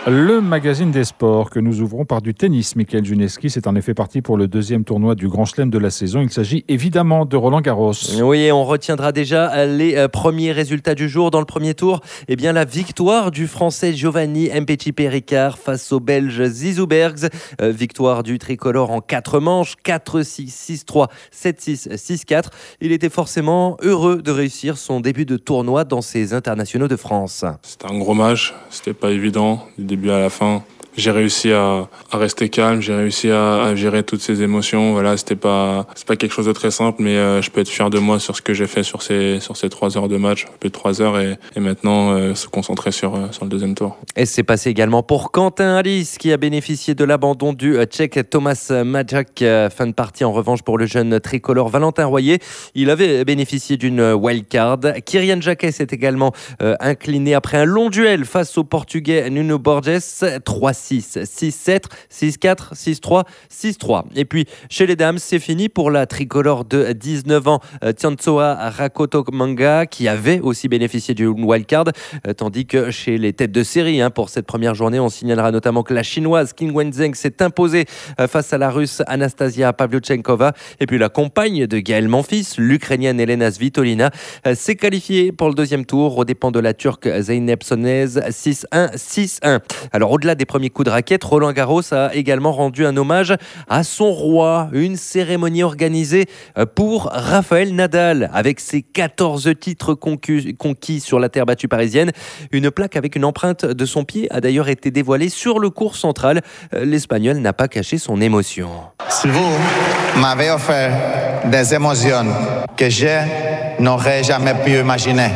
Le magazine des sports que nous ouvrons par du tennis. Michael Juneski, c'est en effet parti pour le deuxième tournoi du Grand Chelem de la saison. Il s'agit évidemment de Roland-Garros. Oui, et on retiendra déjà les premiers résultats du jour. Dans le premier tour, la victoire du Français Giovanni Mpetshi-Ricard face au Belge Zizou Bergs. Victoire du tricolore en 4 manches, 4-6, 6-3, 7-6, 6-4. Il était forcément heureux de réussir son début de tournoi dans ces internationaux de France. C'était un gros match, c'était pas évident du début à la fin. J'ai réussi à rester calme, j'ai réussi à gérer toutes ces émotions. Voilà, c'est pas quelque chose de très simple, mais je peux être fier de moi sur ce que j'ai fait sur ces 3 heures de match, un peu de 3 heures, et maintenant se concentrer sur le deuxième tour. Et c'est passé également pour Quentin Halys qui a bénéficié de l'abandon du Tchèque Thomas Majak. Fin de partie en revanche pour le jeune tricolore Valentin Royer. Il avait bénéficié d'une wildcard. Kyrian Jacquet s'est également incliné après un long duel face au Portugais Nuno Borges. 3-6, 6-7, 6-4, 6-3, 6-3. Et puis, chez les dames, c'est fini pour la tricolore de 19 ans, Tiantsoa Rakotomanga, qui avait aussi bénéficié d'une wildcard, tandis que chez les têtes de série, pour cette première journée, on signalera notamment que la chinoise Qin Wenzheng s'est imposée face à la russe Anastasia Pavlyuchenkova. Et puis, la compagne de Gaël Monfils, l'ukrainienne Elena Svitolina, s'est qualifiée pour le deuxième tour aux dépens de la turque Zeynep Sonez, 6-1, 6-1. Alors, au-delà des premiers coups de raquette, Roland Garros a également rendu un hommage à son roi. Une cérémonie organisée pour Rafael Nadal, avec ses 14 titres conquis sur la terre battue parisienne. Une plaque avec une empreinte de son pied a d'ailleurs été dévoilée sur le court central. L'Espagnol n'a pas caché son émotion. Si vous m'avez offert des émotions que je n'aurais jamais pu imaginer,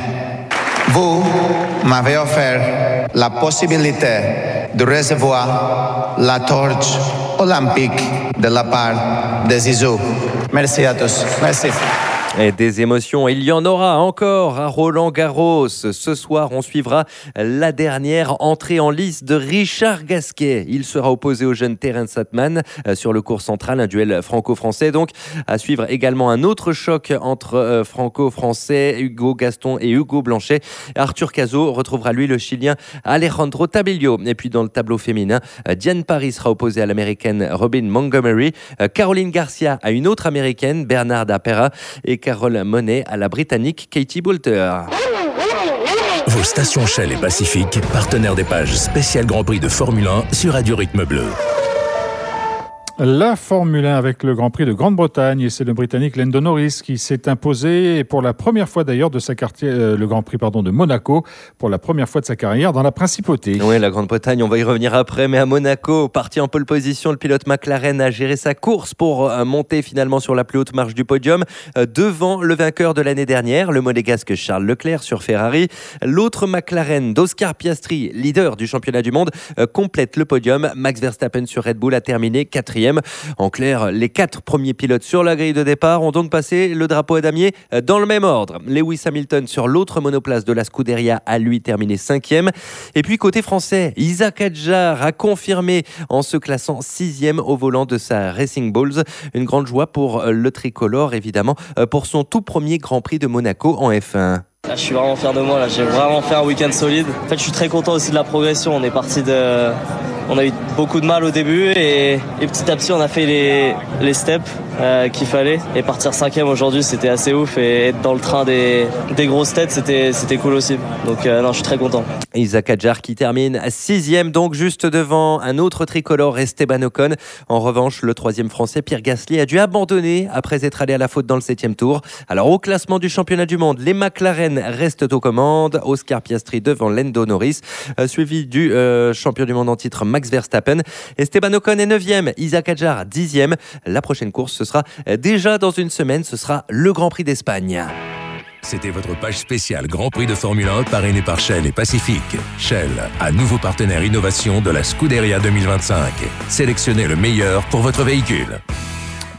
vous m'avez offert la possibilité de recevoir la torche olympique de la part de Zizou. Merci à tous. Merci. Et des émotions, il y en aura encore à Roland-Garros. Ce soir, on suivra la dernière entrée en lice de Richard Gasquet. Il sera opposé au jeune Terence Atman sur le court central, un duel franco-français. Donc, à suivre également un autre choc entre franco-français, Hugo Gaston et Hugo Blanchet. Arthur Cazot retrouvera lui le Chilien Alejandro Tabello. Et puis, dans le tableau féminin, Diane Paris sera opposée à l'américaine Robin Montgomery. Caroline Garcia à une autre américaine, Bernarda Pera. Et Carole Monet à la britannique Katie Boulter. Vos stations Shell et Pacifique, partenaires des pages spéciales Grand Prix de Formule 1 sur Radio Rythme Bleu. La Formule 1 avec le Grand Prix de Grande-Bretagne, et c'est le Britannique Lando Norris qui s'est imposé, et pour la première fois d'ailleurs de sa carrière, le Grand Prix de Monaco, pour la première fois de sa carrière dans la principauté. Oui, la Grande-Bretagne, on va y revenir après, mais à Monaco, parti en pole position, le pilote McLaren a géré sa course pour monter finalement sur la plus haute marche du podium, devant le vainqueur de l'année dernière, le monégasque Charles Leclerc sur Ferrari. L'autre McLaren d'Oscar Piastri, leader du championnat du monde, complète le podium. Max Verstappen sur Red Bull a terminé 4e. En clair, les 4 premiers pilotes sur la grille de départ ont donc passé le drapeau à damier dans le même ordre. Lewis Hamilton sur l'autre monoplace de la Scuderia a lui terminé 5e. Et puis côté français, Isaac Hadjar a confirmé en se classant 6e au volant de sa Racing Bulls. Une grande joie pour le tricolore évidemment pour son tout premier Grand Prix de Monaco en F1. Je suis vraiment fier de moi, là. J'ai vraiment fait un week-end solide. En fait, je suis très content aussi de la progression. On a eu beaucoup de mal au début et petit à petit on a fait les steps qu'il fallait, et partir 5e aujourd'hui c'était assez ouf, et être dans le train des grosses têtes c'était cool aussi. Donc non, je suis très content. Isaac Hadjar qui termine 6e, donc juste devant un autre tricolore, Esteban Ocon. En revanche, le 3e français Pierre Gasly a dû abandonner après être allé à la faute dans le 7e tour. Alors au classement du championnat du monde, les McLaren restent aux commandes. Oscar Piastri devant Lando Norris, suivi du champion du monde en titre Max Verstappen. Esteban Ocon est 9e, Isaac Hadjar 10e. La prochaine course, ce sera déjà dans une semaine, ce sera le Grand Prix d'Espagne. C'était votre page spéciale Grand Prix de Formule 1 parrainée par Shell et Pacifique. Shell, un nouveau partenaire innovation de la Scuderia 2025. Sélectionnez le meilleur pour votre véhicule.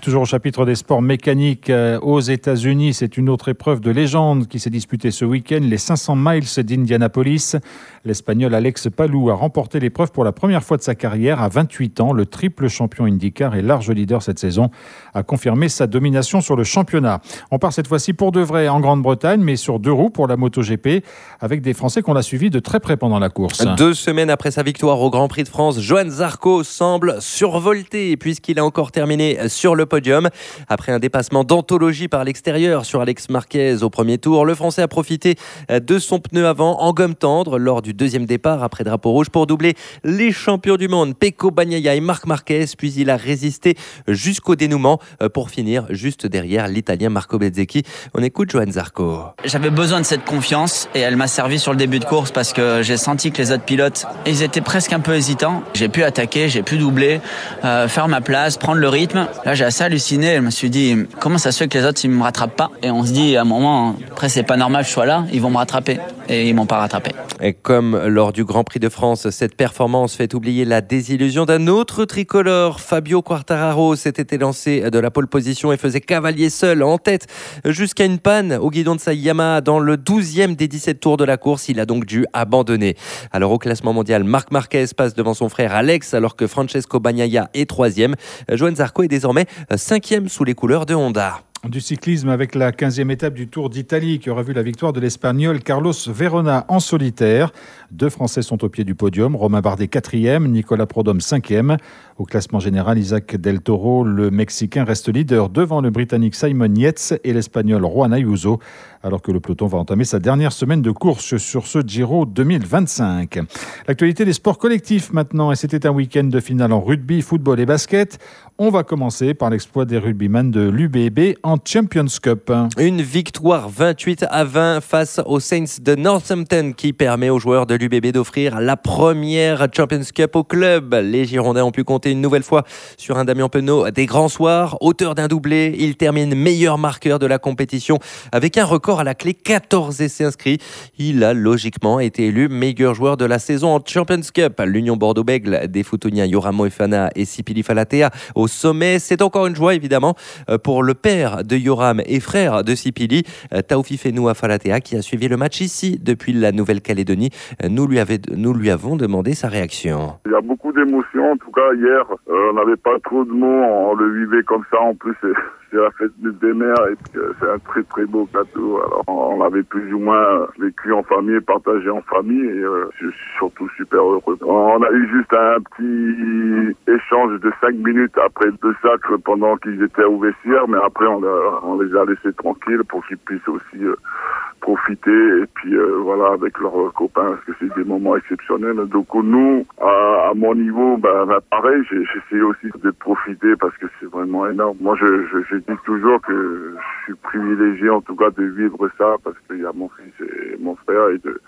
toujours au chapitre des sports mécaniques aux États-Unis. C'est une autre épreuve de légende qui s'est disputée ce week-end, les 500 miles d'Indianapolis. L'Espagnol Alex Palou a remporté l'épreuve pour la première fois de sa carrière à 28 ans. Le triple champion IndyCar et large leader cette saison a confirmé sa domination sur le championnat. On part cette fois-ci pour de vrai en Grande-Bretagne, mais sur 2 roues pour la MotoGP, avec des Français qu'on a suivis de très près pendant la course. 2 semaines après sa victoire au Grand Prix de France, Johann Zarco semble survolté puisqu'il a encore terminé sur le podium. Après un dépassement d'anthologie par l'extérieur sur Alex Marquez au premier tour, le Français a profité de son pneu avant en gomme tendre lors du deuxième départ après drapeau rouge pour doubler les champions du monde Pecco Bagnaia et Marc Marquez, puis il a résisté jusqu'au dénouement pour finir juste derrière l'Italien Marco Bezzecchi. On écoute Johann Zarco. J'avais besoin de cette confiance et elle m'a servi sur le début de course parce que j'ai senti que les autres pilotes, ils étaient presque un peu hésitants. J'ai pu attaquer, j'ai pu doubler, faire ma place, prendre le rythme. Là, j'ai assez halluciné. Je me suis dit, comment ça se fait que les autres, ils me rattrapent pas? Et on se dit, à un moment, après, c'est pas normal que je sois là, ils vont me rattraper. Et ils m'ont pas rattrapé. Et comme lors du Grand Prix de France, cette performance fait oublier la désillusion d'un autre tricolore. Fabio Quartararo s'était lancé de la pole position et faisait cavalier seul en tête jusqu'à une panne au guidon de sa Yamaha dans le 12e des 17 tours de la course. Il a donc dû abandonner. Alors au classement mondial, Marc Marquez passe devant son frère Alex alors que Francesco Bagnaia est 3e. Johann Zarco est désormais 5e sous les couleurs de Honda. Du cyclisme avec la 15e étape du Tour d'Italie qui aura vu la victoire de l'Espagnol Carlos Verona en solitaire. 2 Français sont au pied du podium. Romain Bardet 4e, Nicolas Prodhomme 5e. Au classement général, Isaac Del Toro, le Mexicain, reste leader devant le Britannique Simon Yates et l'Espagnol Juan Ayuso, alors que le peloton va entamer sa dernière semaine de course sur ce Giro 2025. L'actualité des sports collectifs maintenant, et c'était un week-end de finale en rugby, football et basket. On va commencer par l'exploit des rugbyman de l'UBB en Champions Cup. Une victoire 28-20 face aux Saints de Northampton qui permet aux joueurs de l'UBB d'offrir la première Champions Cup au club. Les Girondins ont pu compter une nouvelle fois sur un Damien Penaud des grands soirs. Auteur d'un doublé, il termine meilleur marqueur de la compétition avec un record à la clé, 14 essais inscrits. Il a logiquement été élu meilleur joueur de la saison en Champions Cup. L'Union Bordeaux-Bègles des Foutoniens Yoram Moefana et Sipili Falatea au sommet. C'est encore une joie évidemment pour le père de Yoram et frère de Sipili, Taoufi Fenoua Falatea, qui a suivi le match ici depuis la Nouvelle-Calédonie. Nous lui avons demandé sa réaction. Il y a beaucoup d'émotions. En tout cas, hier, on n'avait pas trop de mots. On le vivait comme ça. En plus, c'est la fête des mères et puis, c'est un très très beau gâteau. Alors, on l'avait plus ou moins vécu en famille, partagé en famille et je suis surtout super heureux. On a eu juste un petit échange de 5 minutes après 2 sacres pendant qu'ils étaient au vestiaire, mais après on les a laissés tranquilles pour qu'ils puissent aussi profiter et puis voilà, avec leurs copains, parce que c'est des moments exceptionnels. Donc nous, à mon niveau, pareil, j'essaie aussi de profiter parce que c'est vraiment énorme. Moi, je dis toujours que je suis privilégié en tout cas de vivre ça parce qu'il y a mon fils et mon frère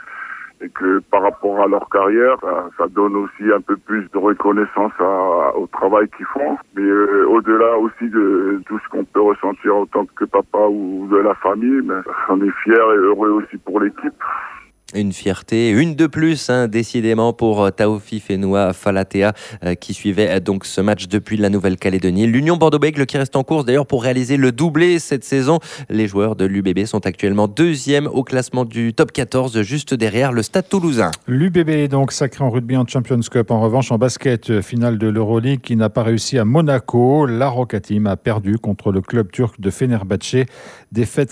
et que par rapport à leur carrière, ça donne aussi un peu plus de reconnaissance au travail qu'ils font. Mais au-delà aussi de tout ce qu'on peut ressentir en tant que papa ou de la famille, on est fiers et heureux aussi pour l'équipe. Une fierté, une de plus, décidément, pour Taoufi Fenoua Falatea, qui suivait donc ce match depuis la Nouvelle-Calédonie. L'Union Bordeaux-Bègles qui reste en course d'ailleurs pour réaliser le doublé cette saison. Les joueurs de l'UBB sont actuellement 2e au classement du top 14, juste derrière le Stade Toulousain. L'UBB est donc sacré en rugby en Champions Cup. En revanche, en basket, finale de l'Euroleague qui n'a pas réussi à Monaco. La Roca Team a perdu contre le club turc de Fenerbahçe. Défaite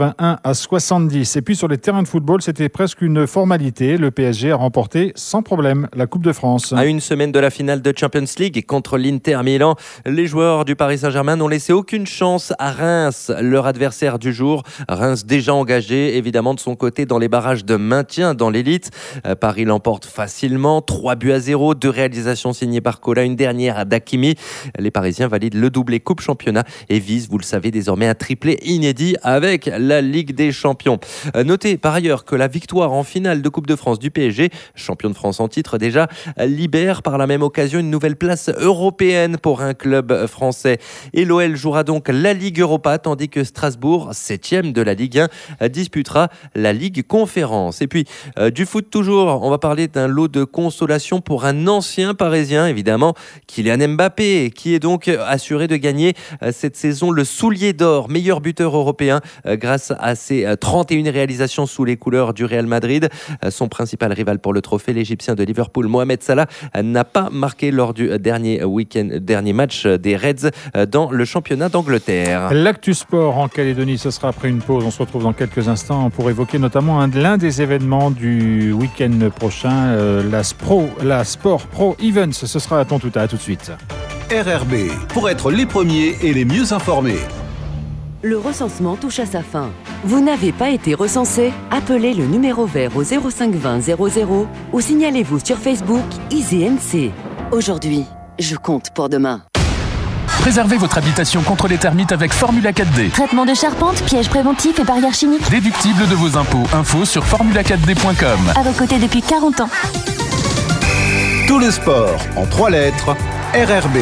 81-70. Et puis sur les terrains de football, c'était presque une formalité. Le PSG a remporté sans problème la Coupe de France. À une semaine de la finale de Champions League contre l'Inter Milan, les joueurs du Paris Saint-Germain n'ont laissé aucune chance à Reims, leur adversaire du jour. Reims déjà engagé évidemment de son côté dans les barrages de maintien dans l'élite. Paris l'emporte facilement, 3-0, 2 réalisations signées par Kola, une dernière d'Hakimi. Les Parisiens valident le doublé Coupe Championnat et visent, vous le savez désormais, un triplé inédit avec la Ligue des Champions. Notez par ailleurs que la victoire en finale de Coupe de France du PSG, champion de France en titre déjà, libère par la même occasion une nouvelle place européenne pour un club français. Et l'OL jouera donc la Ligue Europa, tandis que Strasbourg, 7e de la Ligue 1, disputera la Ligue Conférence. Et puis, du foot toujours, on va parler d'un lot de consolation pour un ancien Parisien, évidemment, Kylian Mbappé, qui est donc assuré de gagner cette saison le Soulier d'Or, meilleur buteur européen, grâce à ses 31 réalisations sous les couleurs du Real Madrid. Son principal rival pour le trophée, l'Égyptien de Liverpool, Mohamed Salah, n'a pas marqué lors du dernier match des Reds dans le championnat d'Angleterre. L'actu sport en Calédonie, ce sera après une pause. On se retrouve dans quelques instants pour évoquer notamment l'un des événements du week-end prochain, la Sport Pro Events. Ce sera à Tontouta. À tout de suite. RRB, pour être les premiers et les mieux informés. Le recensement touche à sa fin. Vous n'avez pas été recensé? Appelez le numéro vert au 0520 00 ou signalez-vous sur Facebook EasyNC. Aujourd'hui, je compte pour demain. Préservez votre habitation contre les termites avec Formula 4D. Traitement de charpente, pièges préventifs et barrières chimiques. Déductible de vos impôts. Info sur formula4d.com. À vos côtés depuis 40 ans. Tout le sport en 3 lettres, RRB.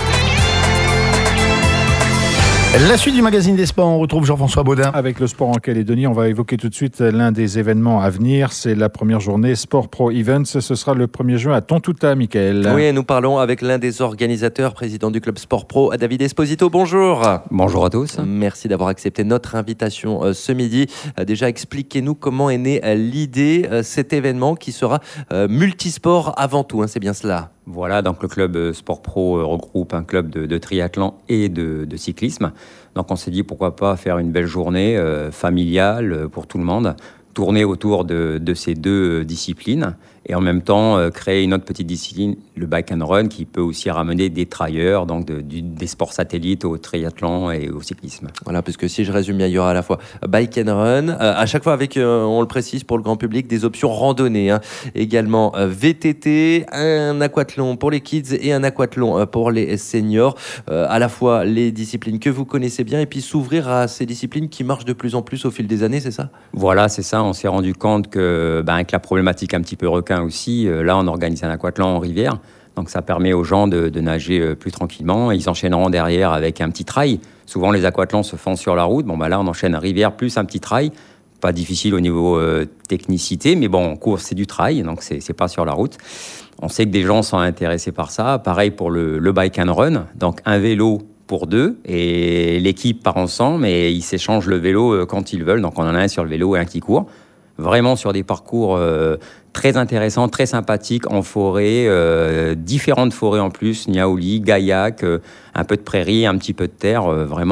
La suite du magazine des sports, on retrouve Jean-François Baudin. Avec le sport en Calédonie, on va évoquer tout de suite l'un des événements à venir. C'est la première journée Sport Pro Events. Ce sera le 1er juin à Tontouta, Michael. Oui, nous parlons avec l'un des organisateurs, président du club Sport Pro, David Esposito. Bonjour. Bonjour à tous. Merci d'avoir accepté notre invitation ce midi. Déjà, expliquez-nous comment est née l'idée, cet événement qui sera multisport avant tout. C'est bien cela. Voilà, donc le club Sport Pro regroupe un club de triathlon et de cyclisme. Donc on s'est dit pourquoi pas faire une belle journée familiale pour tout le monde, tourner autour de ces deux disciplines et en même temps créer une autre petite discipline, le bike and run, qui peut aussi ramener des trailleurs, donc des sports satellites au triathlon et au cyclisme. Voilà, parce que si je résume bien, il y aura à la fois bike and run, à chaque fois avec, on le précise pour le grand public, des options randonnées, également VTT, un aquathlon pour les kids et un aquathlon pour les seniors, à la fois les disciplines que vous connaissez bien et puis s'ouvrir à ces disciplines qui marchent de plus en plus au fil des années, c'est ça? Voilà, c'est ça. On s'est rendu compte que, avec la problématique un petit peu requin aussi, là on organise un aquathlon en rivière, donc ça permet aux gens de nager plus tranquillement. Ils enchaîneront derrière avec un petit trail. Souvent les aquathlons se font sur la route. Là on enchaîne rivière plus un petit trail. Pas difficile au niveau technicité, mais bon, en course c'est du trail, donc c'est pas sur la route. On sait que des gens sont intéressés par ça. Pareil pour le bike and run, donc un vélo pour deux, et l'équipe part ensemble et ils s'échangent le vélo quand ils veulent. Donc on en a un sur le vélo et un qui court. Vraiment sur des parcours très intéressants, très sympathiques en forêt, différentes forêts en plus, Niaouli, Gaillac, un peu de prairie, un petit peu de terre.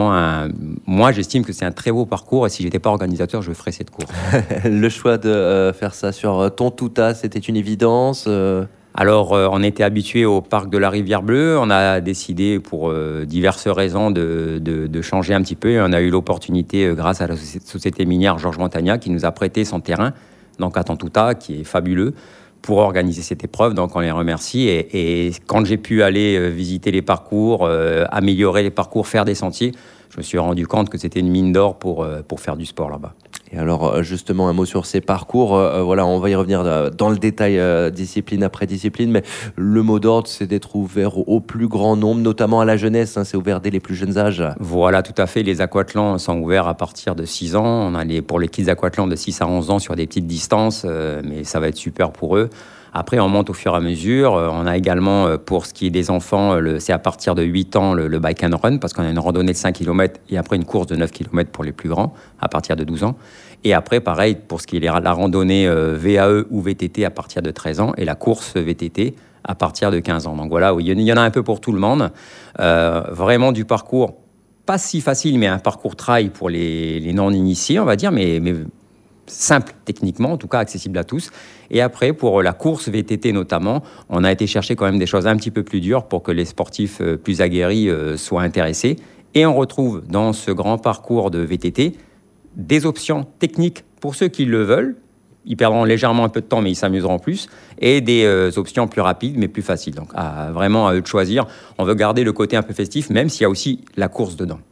Moi, j'estime que c'est un très beau parcours et si j'étais pas organisateur, je ferais cette course. Le choix de faire ça sur Tontouta, c'était une évidence Alors, on était habitué au parc de la Rivière Bleue. On a décidé, pour diverses raisons, de changer un petit peu. Et on a eu l'opportunité, grâce à la société minière Georges Montagna, qui nous a prêté son terrain, donc à Tontouta, qui est fabuleux, pour organiser cette épreuve. Donc, on les remercie. Et quand j'ai pu aller visiter les parcours, améliorer les parcours, faire des sentiers, je me suis rendu compte que c'était une mine d'or pour faire du sport là-bas. Et alors, justement, un mot sur ces parcours. Voilà, on va y revenir dans le détail, discipline après discipline. Mais le mot d'ordre, c'est d'être ouvert au plus grand nombre, notamment à la jeunesse. C'est ouvert dès les plus jeunes âges. Voilà, tout à fait. Les aquathlons sont ouverts à partir de 6 ans. On a pour les kids aquathlons de 6 à 11 ans sur des petites distances. Mais ça va être super pour eux. Après, on monte au fur et à mesure. On a également, pour ce qui est des enfants, c'est à partir de 8 ans le bike and run, parce qu'on a une randonnée de 5 km et après une course de 9 km pour les plus grands, à partir de 12 ans. Et après, pareil, pour ce qui est la randonnée VAE ou VTT à partir de 13 ans et la course VTT à partir de 15 ans. Donc voilà, oui, il y en a un peu pour tout le monde. Vraiment du parcours, pas si facile, mais un parcours trail pour les non-initiés, on va dire, mais simple techniquement, en tout cas accessible à tous. Et après, pour la course VTT notamment, on a été chercher quand même des choses un petit peu plus dures pour que les sportifs plus aguerris soient intéressés. Et on retrouve dans ce grand parcours de VTT des options techniques pour ceux qui le veulent. Ils perdront légèrement un peu de temps, mais ils s'amuseront plus. Et des options plus rapides, mais plus faciles. Donc, vraiment à eux de choisir. On veut garder le côté un peu festif, même s'il y a aussi la course dedans.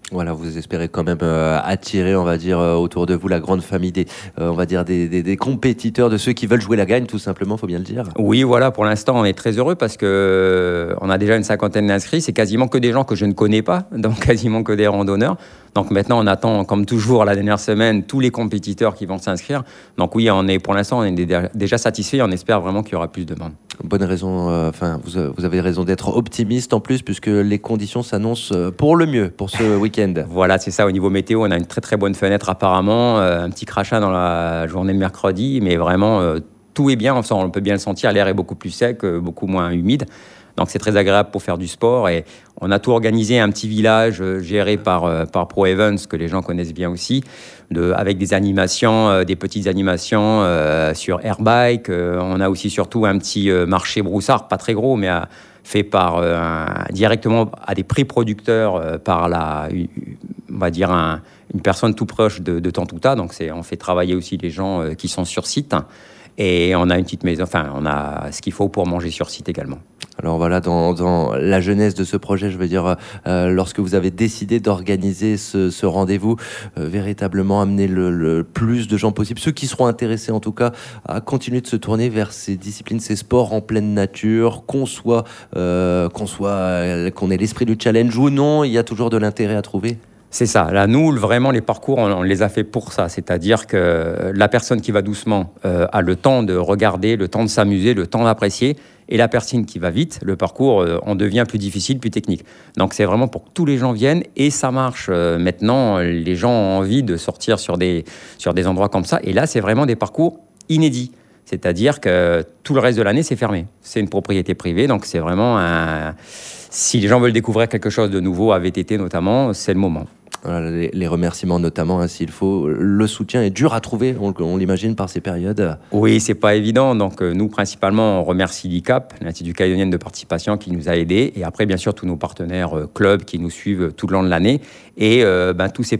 Voilà, vous espérez quand même attirer, on va dire, autour de vous la grande famille des compétiteurs, de ceux qui veulent jouer la gagne, tout simplement, faut bien le dire. Oui, voilà, pour l'instant, on est très heureux parce que on a déjà une 50aine d'inscrits. C'est quasiment que des gens que je ne connais pas, donc quasiment que des randonneurs. Donc maintenant, on attend, comme toujours, la dernière semaine, tous les compétiteurs qui vont s'inscrire. Donc oui, pour l'instant, on est déjà satisfait. On espère vraiment qu'il y aura plus de monde. Bonne raison, vous avez raison d'être optimiste en plus, puisque les conditions s'annoncent pour le mieux pour ce week-end. Voilà, c'est ça. Au niveau météo, on a une très très bonne fenêtre apparemment. Un petit crachat dans la journée de mercredi, mais vraiment, tout est bien. Enfin, on peut bien le sentir. L'air est beaucoup plus sec, beaucoup moins humide. Donc c'est très agréable pour faire du sport et on a tout organisé, un petit village géré par Pro Events que les gens connaissent bien aussi, avec des animations, des petites animations sur airbike. On a aussi surtout un petit marché broussard, pas très gros, mais fait directement à des prix producteurs par on va dire une personne tout proche de Tantouta. Donc on fait travailler aussi les gens qui sont sur site. Et on a une petite maison, on a ce qu'il faut pour manger sur site également. Alors voilà, dans la jeunesse de ce projet, je veux dire, lorsque vous avez décidé d'organiser ce rendez-vous, véritablement amener le plus de gens possible, ceux qui seront intéressés en tout cas, à continuer de se tourner vers ces disciplines, ces sports en pleine nature, qu'on ait l'esprit du challenge ou non, il y a toujours de l'intérêt à trouver. C'est ça. Là, nous, vraiment, les parcours, on les a fait pour ça. C'est-à-dire que la personne qui va doucement a le temps de regarder, le temps de s'amuser, le temps d'apprécier. Et la personne qui va vite, le parcours, on devient plus difficile, plus technique. Donc, c'est vraiment pour que tous les gens viennent. Et ça marche. Maintenant, les gens ont envie de sortir sur des endroits comme ça. Et là, c'est vraiment des parcours inédits. C'est-à-dire que tout le reste de l'année, c'est fermé. C'est une propriété privée. Donc, c'est vraiment si les gens veulent découvrir quelque chose de nouveau, à VTT notamment, c'est le moment. Voilà, les remerciements notamment, s'il faut. Le soutien est dur à trouver, on l'imagine, par ces périodes. Oui, c'est pas évident. Donc nous, principalement, on remercie l'ICAP, l'Institut calédonien de participation, qui nous a aidés. Et après, bien sûr, tous nos partenaires clubs qui nous suivent tout le long de l'année. Et tous ces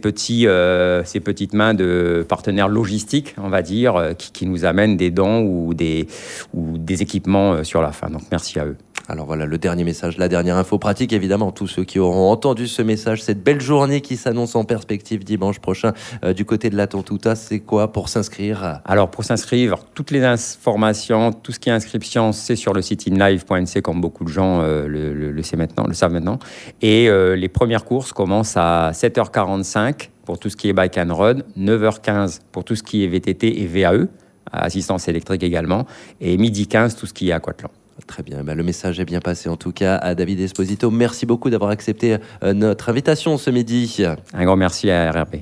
petites mains de partenaires logistiques, on va dire, qui nous amènent des dons ou des équipements sur la fin. Donc merci à eux. Alors voilà, le dernier message, la dernière info pratique, évidemment, tous ceux qui auront entendu ce message, cette belle journée qui s'annonce en perspective dimanche prochain du côté de la Tantouta, c'est quoi pour s'inscrire ? Alors pour s'inscrire, toutes les informations, tout ce qui est inscription, c'est sur le site inlive.nc, comme beaucoup de gens le savent maintenant. Et les premières courses commencent à 7h45 pour tout ce qui est bike and run, 9h15 pour tout ce qui est VTT et VAE, assistance électrique également, et 12h15 tout ce qui est aquathlon. Très bien, le message est bien passé en tout cas à David Esposito. Merci beaucoup d'avoir accepté notre invitation ce midi. Un grand merci à RRP.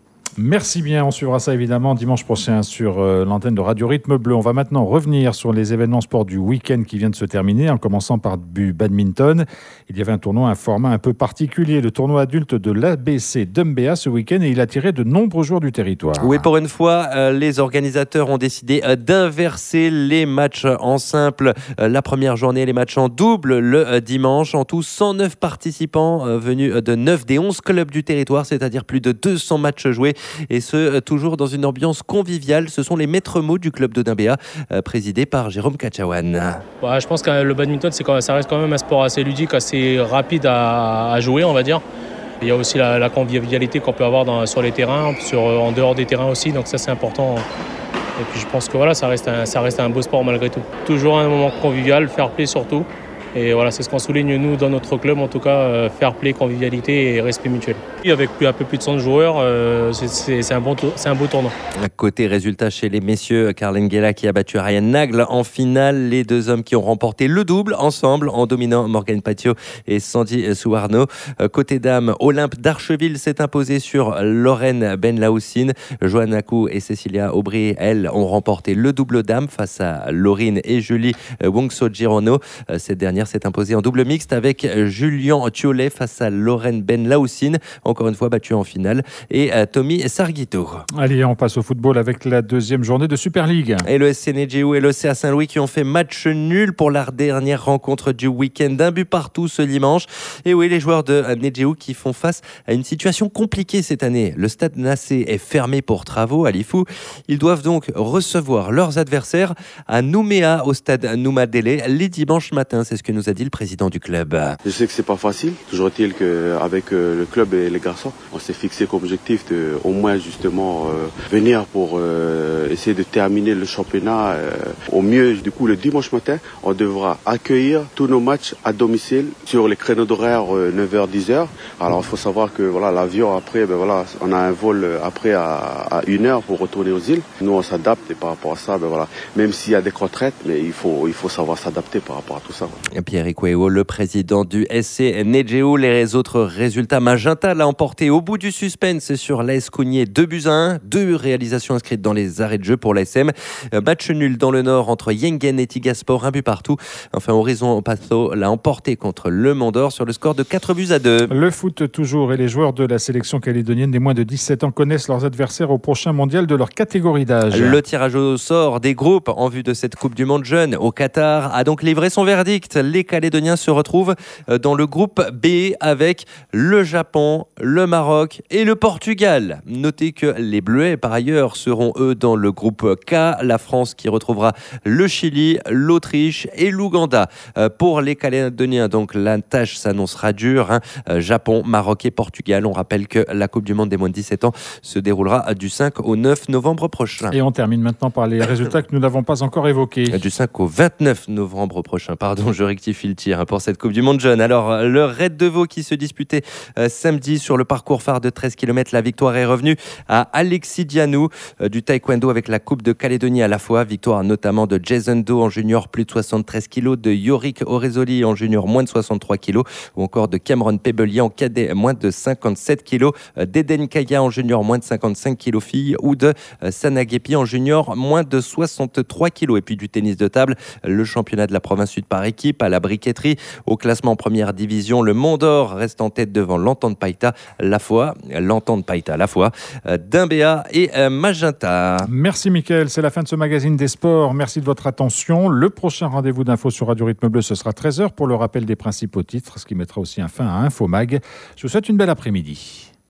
Merci bien, on suivra ça évidemment dimanche prochain sur l'antenne de Radio Rythme Bleu. On va maintenant revenir sur les événements sport du week-end qui vient de se terminer, en commençant par du badminton. Il y avait un format un peu particulier, le tournoi adulte de l'ABC d'Umbéa ce week-end, et il a attiré de nombreux joueurs du territoire. Oui, pour une fois, les organisateurs ont décidé d'inverser les matchs en simple la première journée, les matchs en double le dimanche. En tout, 109 participants venus de 9 des 11 clubs du territoire, c'est-à-dire plus de 200 matchs joués. Et ce, toujours dans une ambiance conviviale. Ce sont les maîtres mots du club de d'Umbéa, présidé par Jérôme Kachawan. Je pense que le badminton, ça reste quand même un sport assez ludique, assez rapide à jouer, on va dire. Il y a aussi la convivialité qu'on peut avoir sur les terrains, en dehors des terrains aussi, donc ça c'est important. Et puis je pense que ça reste un beau sport malgré tout. Toujours un moment convivial, fair play surtout. Et voilà, c'est ce qu'on souligne nous dans notre club, en tout cas, fair play, convivialité et respect mutuel. Avec un peu plus de 100 joueurs, c'est un beau tournoi. Côté résultat chez les messieurs, Karl Engela qui a battu Ryan Nagl en finale. Les deux hommes qui ont remporté le double ensemble en dominant Morgan Patio et Sandy Suarno. Côté dames, Olympe d'Archeville s'est imposée sur Lorraine Benlaoussine. Joanne Akou et Cécilia Aubry, elles, ont remporté le double dames face à Laurine et Julie Wongso Girono. Cette dernière s'est imposée en double mixte avec Julien Thiolet face à Lorraine Benlaoussine, encore une fois battue en finale, et Tommy Sarguito. Allez, on passe au football avec la deuxième journée de Super League. Et le SC Nedjéou et le CA Saint-Louis qui ont fait match nul pour la dernière rencontre du week-end. D'un but partout ce dimanche. Et oui, les joueurs de Nedjéou qui font face à une situation compliquée cette année. Le stade Nassé est fermé pour travaux à Lifou. Ils doivent donc recevoir leurs adversaires à Nouméa, au stade Noumadélé, les dimanches matins. C'est ce que nous a dit le président du club. Je sais que c'est pas facile. Toujours est-il qu'avec le club et les garçons. On s'est fixé comme objectif de au moins justement venir pour essayer de terminer le championnat au mieux. Du coup, le dimanche matin, on devra accueillir tous nos matchs à domicile sur les créneaux d'horaire 9h-10h. Alors, il faut savoir que voilà, l'avion après, on a un vol après à 1h pour retourner aux îles. Nous, on s'adapte et par rapport à ça, même s'il y a des contraintes, mais il faut savoir s'adapter par rapport à tout ça. Pierre Ikweo, le président du SC Negeo. Les autres résultats, Magenta l'a emporté au bout du suspense sur l'AS Cougnier 2-1, 2 réalisations inscrites dans les arrêts de jeu pour l'ASM. Match nul dans le Nord entre Yengen et Tigasport, 1 but partout. Enfin, Horizon Passo l'a emporté contre Le Mont d'Or sur le score de 4-2. Le foot toujours, et les joueurs de la sélection calédonienne des moins de 17 ans connaissent leurs adversaires au prochain mondial de leur catégorie d'âge. Le tirage au sort des groupes en vue de cette Coupe du Monde jeune au Qatar a donc livré son verdict. Les Calédoniens se retrouvent dans le groupe B avec le Japon, le Maroc et le Portugal. Notez que les Bleuets, par ailleurs, seront eux dans le groupe K. La France qui retrouvera le Chili, l'Autriche et l'Ouganda. Pour les Calédoniens, donc la tâche s'annoncera dure. Japon, Maroc et Portugal. On rappelle que la Coupe du Monde des moins de 17 ans se déroulera du 5 au 9 novembre prochain. Et on termine maintenant par les résultats que nous n'avons pas encore évoqués. Du 5 au 29 novembre prochain. Pardon, je rectifie le tir pour cette Coupe du Monde jeune. Alors, le Raid de Vaud qui se disputait samedi sur le parcours phare de 13 km. La victoire est revenue à Alexis Dianou du taekwondo avec la Coupe de Calédonie à la fois. Victoire notamment de Jason Do en junior plus de 73 kg, de Yorick Orezoli en junior moins de 63 kg ou encore de Cameron Pebelier en cadet moins de 57 kg, d'Eden Kaya en junior moins de 55 kg filles ou de Sana Gepi en junior moins de 63 kg. Et puis du tennis de table, le championnat de la province sud par équipe à la briqueterie. Au classement première division, le Mont d'Or reste en tête devant l'Entente Païta, la foi, Dimbéa et Magenta. Merci Mickaël, c'est la fin de ce magazine des sports. Merci de votre attention. Le prochain rendez-vous d'infos sur Radio Rythme Bleu, ce sera 13h pour le rappel des principaux titres, ce qui mettra aussi un fin à Infomag. Je vous souhaite une belle après-midi.